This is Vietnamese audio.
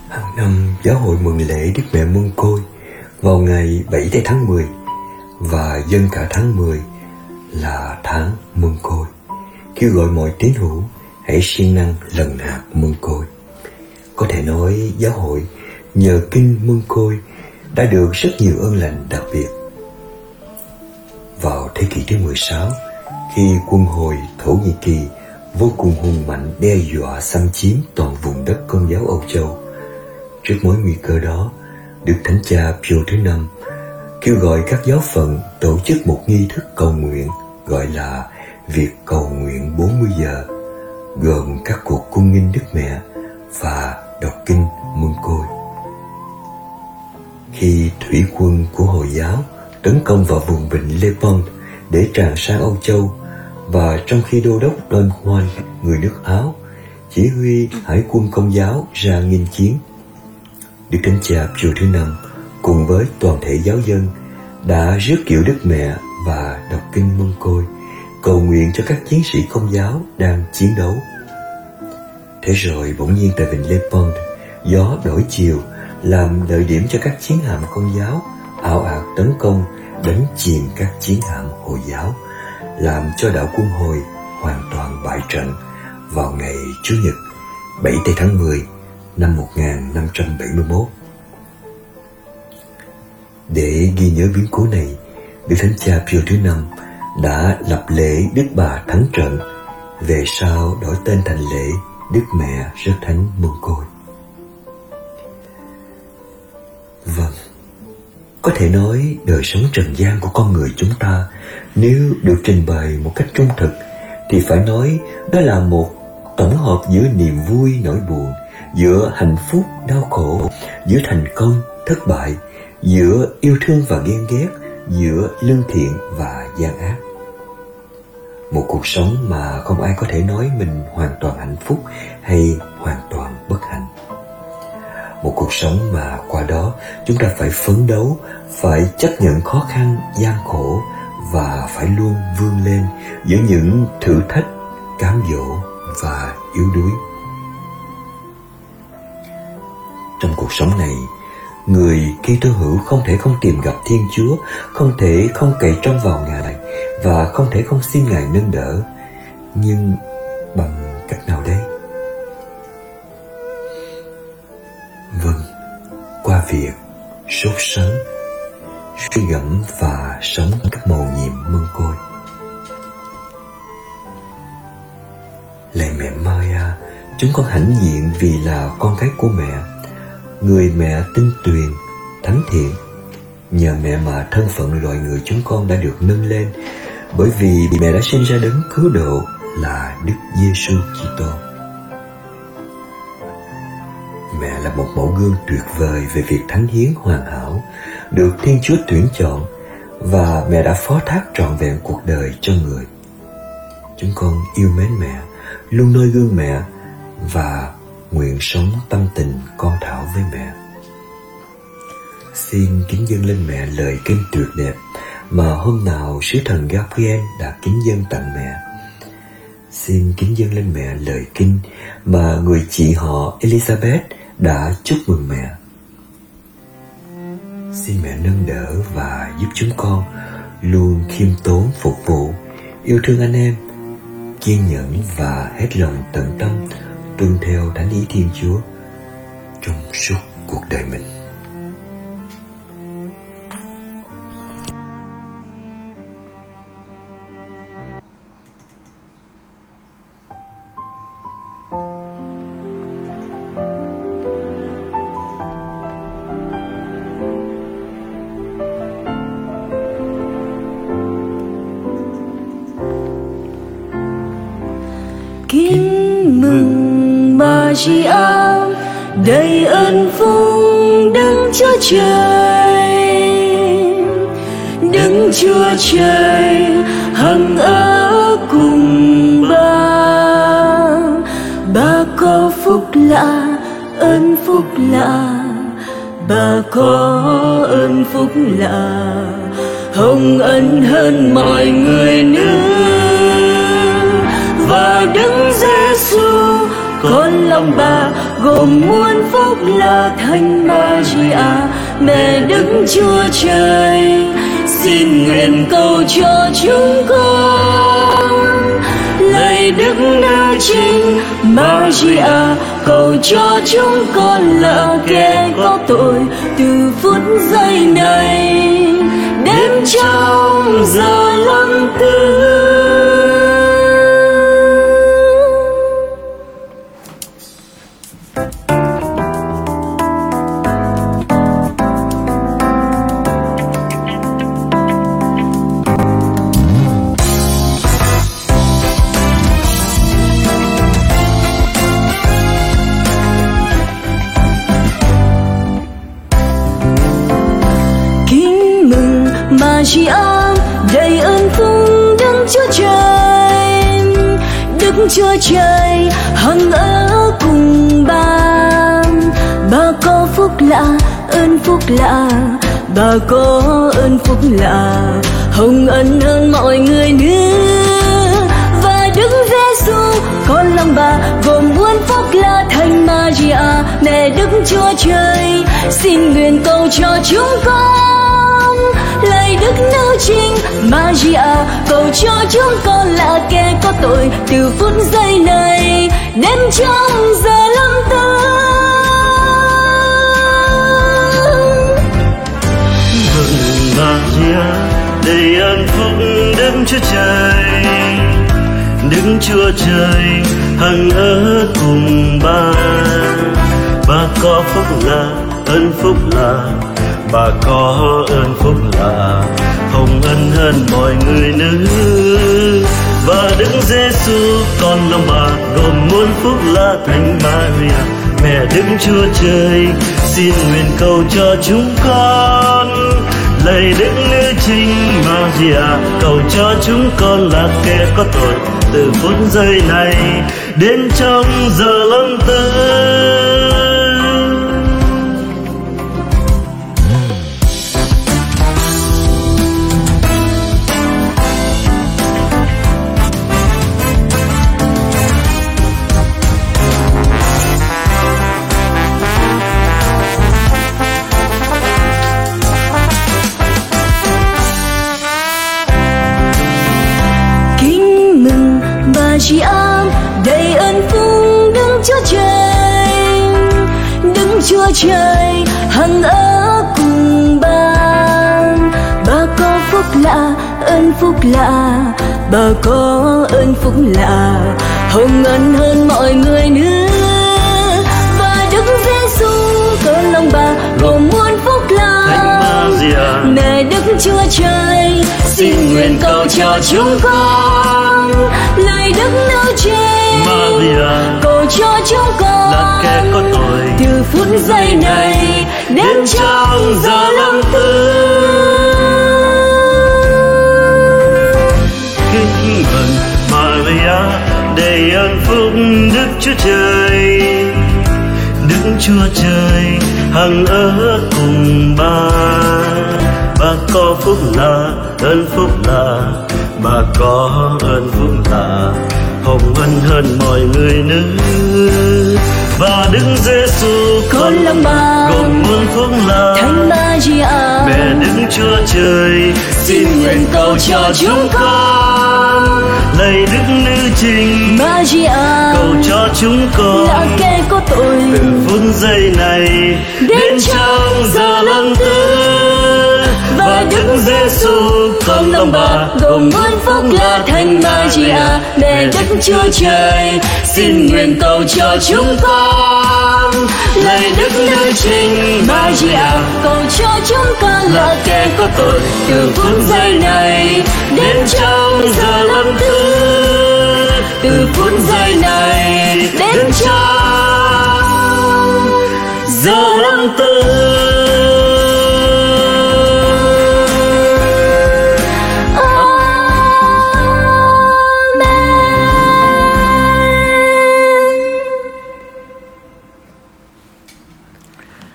Hàng năm giáo hội mừng lễ Đức Mẹ Mân Côi vào ngày 7 tây tháng 10 và dân cả tháng 10 là tháng Mân Côi, kêu gọi mọi tín hữu hãy siêng năng lần hạt Mân Côi. Có thể nói giáo hội nhờ kinh Mân Côi đã được rất nhiều ơn lành đặc biệt. Vào thế kỷ thứ 16, khi quân Hồi Thổ Nhĩ Kỳ vô cùng hùng mạnh đe dọa xâm chiếm toàn vùng đất Công giáo Âu Châu, trước mối nguy cơ đó, Đức Thánh Cha Pio thứ năm kêu gọi các giáo phận tổ chức một nghi thức cầu nguyện gọi là việc cầu nguyện 40 giờ, gồm các cuộc cung nghinh Đức Mẹ và đọc kinh Mân Côi. Khi thủy quân của Hồi giáo tấn công vào vùng vịnh Lepont để tràn sang Âu Châu, và trong khi đô đốc Don Juan, người nước Áo, chỉ huy hải quân Công giáo ra nghênh chiến, Đức Thánh Cha Pio thứ năm cùng với toàn thể giáo dân đã rước kiệu Đức Mẹ và đọc kinh Mân Côi, cầu nguyện cho các chiến sĩ Công giáo đang chiến đấu. Thế rồi bỗng nhiên tại vịnh Lepont, gió đổi chiều làm lợi điểm cho các chiến hạm Công giáo ào ạt tấn công, đánh chìm các chiến hạm Hồi giáo, làm cho đạo quân Hồi hoàn toàn bại trận vào ngày Chủ nhật 7 tây tháng 10 năm 1571. Để ghi nhớ biến cố này, Đức Thánh Cha Pio thứ năm đã lập lễ Đức Bà Thắng Trận, về sau đổi tên thành lễ Đức Mẹ Rất Thánh Mân Côi. Vâng, có thể nói đời sống trần gian của con người chúng ta nếu được trình bày một cách trung thực thì phải nói đó là một tổng hợp giữa niềm vui nỗi buồn, giữa hạnh phúc đau khổ, giữa thành công thất bại, giữa yêu thương và ghen ghét, giữa lương thiện và gian ác. Một cuộc sống mà không ai có thể nói mình hoàn toàn hạnh phúc hay hoàn toàn bất hạnh. Một cuộc sống mà qua đó chúng ta phải phấn đấu, phải chấp nhận khó khăn, gian khổ và phải luôn vươn lên giữa những thử thách, cám dỗ và yếu đuối. Trong cuộc sống này, người Kitô hữu không thể không tìm gặp Thiên Chúa, không thể không cậy trông vào Ngài và không thể không xin Ngài nâng đỡ. Nhưng bằng cách nào đây? Vâng, qua việc sốt sắng, suy gẫm và sống các mầu nhiệm Mân Côi. Lạy mẹ Maria, chúng con hãnh diện vì là con cái của mẹ, người mẹ tinh tuyền, thánh thiện. Nhờ mẹ mà thân phận loài người chúng con đã được nâng lên, bởi vì mẹ đã sinh ra đấng cứu độ là Đức Giêsu Kitô. Mẹ là một mẫu gương tuyệt vời về việc thánh hiến hoàn hảo, được Thiên Chúa tuyển chọn, và mẹ đã phó thác trọn vẹn cuộc đời cho người. Chúng con yêu mến mẹ, luôn noi gương mẹ và nguyện sống tâm tình con thảo với mẹ. Xin kính dâng lên mẹ lời kinh tuyệt đẹp mà hôm nào sứ thần Gabriel đã kính dâng tặng mẹ. Xin kính dâng lên mẹ lời kinh mà người chị họ Elizabeth đã chúc mừng mẹ. Xin mẹ nâng đỡ và giúp chúng con luôn khiêm tốn phục vụ, yêu thương anh em, kiên nhẫn và hết lòng tận tâm tuân theo thánh ý Thiên Chúa trong suốt cuộc đời mình. Kính mừng Maria, đầy ơn phúc Đức Chúa Trời. Đức Chúa Trời hằng ở cùng bà có phúc lạ, ơn phúc lạ, bà có ơn phúc lạ, hồng ân hơn mọi người nữa. Và Đức Giêsu con lòng bà gồm muôn phúc lạ. Thánh Maria mẹ Đức Chúa Trời, xin nguyện cầu cho chúng con. Lạy Đức Nữ Trinh Maria, cầu cho chúng con là kẻ có tội, từ phút giây này đến trong giờ lâm tử. Maria đầy ơn phúc Đức Chúa Trời, Đức Chúa Trời hằng ở cùng bà. Bà có phúc lạ, ơn phúc lạ, bà có ơn phúc lạ, hồng ân hơn mọi người nữa. Và Đức Giêsu con lòng bà gồm muôn phúc lạ. Thánh Maria mẹ Đức Chúa Trời, xin nguyện cầu cho chúng con. Lạy Đức Nữ Trinh Maria, cầu cho chúng con là kẻ có tội, từ phút giây này đến trong giờ lâm tử. Maria đầy ơn phúc Đức Chúa Trời, Đức Chúa Trời hằng ở cùng bà. Bà có phúc lạ, ơn phúc lạ, bà có ơn phúc lạ, hồng ân hơn mọi người nữ. Và Đức Giêsu con lòng bà gồm muôn phúc lạ. Thánh Maria mẹ Đức Chúa Trời, xin nguyện cầu cho chúng con. Lạy Đức Nữ Trinh Maria, cầu cho chúng con là kẻ có tội, từ phút giây này đến trong giờ lâm tử. Maria đầy ơn phúc Đức Chúa Trời, Đức Chúa Trời hằng ở cùng bà. Bà có phúc lạ, ơn phúc lạ, bà có ơn phúc lạ, hồng ân hơn mọi người nữa. Và Đức Giêsu con lòng bà gồm muôn phúc lạ. Mẹ Đức Chúa Trời, xin nguyện cầu cho chúng con. Lạy Đức Nữ Trinh Maria, cầu cho chúng con là kẻ có tội, từ phút giây này đến trong giờ lâm tử. Kính mừng Maria đầy ơn phúc Đức Chúa Trời, Đức Chúa Trời hằng ở cùng bà. Bà có phúc lạ, ơn phúc lạ, bà có ơn phúc lạ, hồng ân hơn mọi người nữ. Và Đức Giêsu con lòng bà gồm muôn phúc lạ. Thánh Maria mẹ Đức Chúa Trời, xin nguyện cầu cho chúng con. Lạy Đức Nữ Trinh Maria, cầu cho chúng con là kẻ có tội, từ phút giây này đến trong giờ lâm tử. Và Đức Giêsu con lòng bà gồm muôn phúc là. Thánh Maria mẹ Đức Chúa Trời, xin nguyện cầu cho chúng con. Lạy Đức Nữ Trinh Maria, cầu cho chúng con là kẻ có tội, từ phút giây này đến trong giờ lâm tử. Từ phút